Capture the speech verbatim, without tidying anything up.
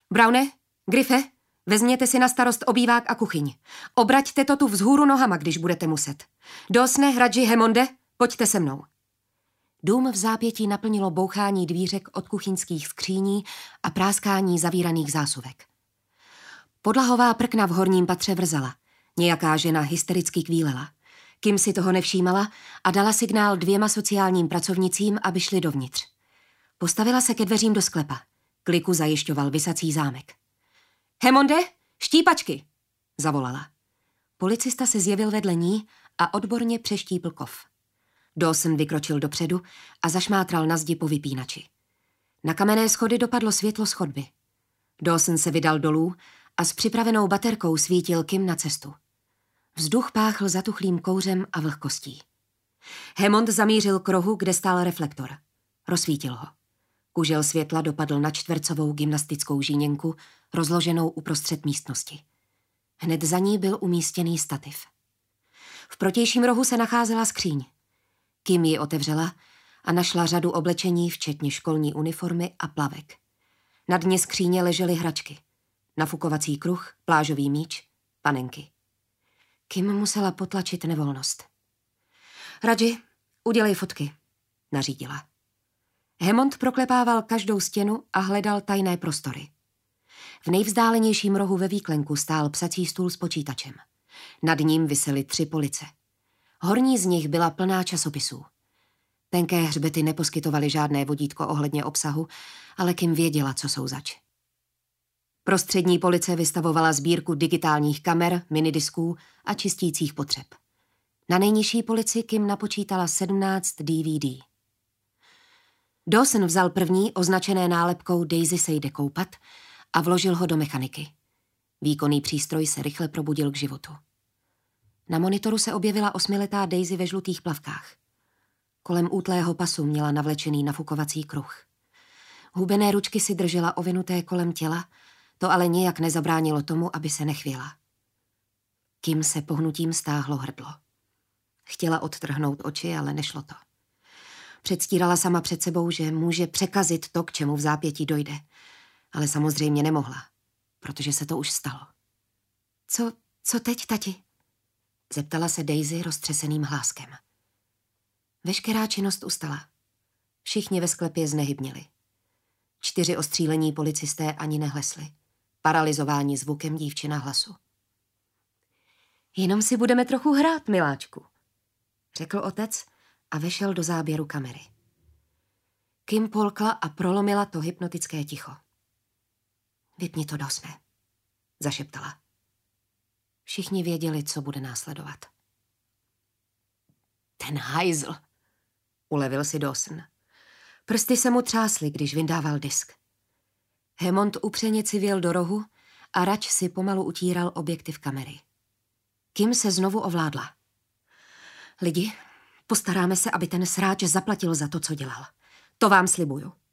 Browne, Griffe, vezměte si na starost obývák a kuchyň. Obraťte to tu vzhůru nohama, když budete muset. Dawsone, Raji, Hammonde, pojďte se mnou. Dům v zápětí naplnilo bouchání dvířek od kuchyňských skříní a práskání zavíraných zásuvek. Podlahová prkna v horním patře vrzala. Nějaká žena hystericky kvílela. Kim si toho nevšímala a dala signál dvěma sociálním pracovnicím, aby šli dovnitř. Postavila se ke dveřím do sklepa. Kliku zajišťoval visací zámek. Hammonde, štípačky, zavolala. Policista se zjevil vedle ní a odborně přeštípl kov. Dawson vykročil dopředu a zašmátral na zdi po vypínači. Na kamenné schody dopadlo světlo z chodby. Dawson se vydal dolů a s připravenou baterkou svítil Kim na cestu. Vzduch páchl zatuchlým kouřem a vlhkostí. Hammond zamířil k rohu, kde stál reflektor. Rozsvítil ho. Kužel světla dopadl na čtvercovou gymnastickou žíněnku, rozloženou uprostřed místnosti. Hned za ní byl umístěný stativ. V protějším rohu se nacházela skříň. Kim ji otevřela a našla řadu oblečení, včetně školní uniformy a plavek. Na dně skříně ležely hračky. Nafukovací kruh, plážový míč, panenky. Kim musela potlačit nevolnost. Raji, udělej fotky, nařídila. Hammond proklepával každou stěnu a hledal tajné prostory. V nejvzdálenějším rohu ve výklenku stál psací stůl s počítačem. Nad ním visely tři police. Horní z nich byla plná časopisů. Tenké hřbety neposkytovaly žádné vodítko ohledně obsahu, ale Kim věděla, co jsou zač. Prostřední police vystavovala sbírku digitálních kamer, minidisků a čistících potřeb. Na nejnižší polici Kim napočítala sedmnáct D V D. Dawson vzal první, označené nálepkou Daisy se jde koupat, a vložil ho do mechaniky. Výkonný přístroj se rychle probudil k životu. Na monitoru se objevila osmiletá Daisy ve žlutých plavkách. Kolem útlého pasu měla navlečený nafukovací kruh. Hubené ručky si držela ovinuté kolem těla, to ale nijak nezabránilo tomu, aby se nechvěla. Kim se pohnutím stáhlo hrdlo. Chtěla odtrhnout oči, ale nešlo to. Předstírala sama před sebou, že může překazit to, k čemu v zápětí dojde. Ale samozřejmě nemohla, protože se to už stalo. Co, co teď, tati? Zeptala se Daisy roztřeseným hláskem. Veškerá činnost ustala. Všichni ve sklepě znehybnili. Čtyři ostřílení policisté ani nehlesli. Paralyzováni zvukem dívčina hlasu. Jenom si budeme trochu hrát, miláčku, řekl otec a vešel do záběru kamery. Kim polkla a prolomila to hypnotické ticho. Vypni to, Dawsone, zašeptala. Všichni věděli, co bude následovat. Ten hajzl, ulevil si Dawson. Prsty se mu třásly, když vyndával disk. Hammond upřeně civěl do rohu a Rač si pomalu utíral objektiv kamery. Kim se znovu ovládla. Lidi, postaráme se, aby ten sráč zaplatil za to, co dělal. To vám slibuju.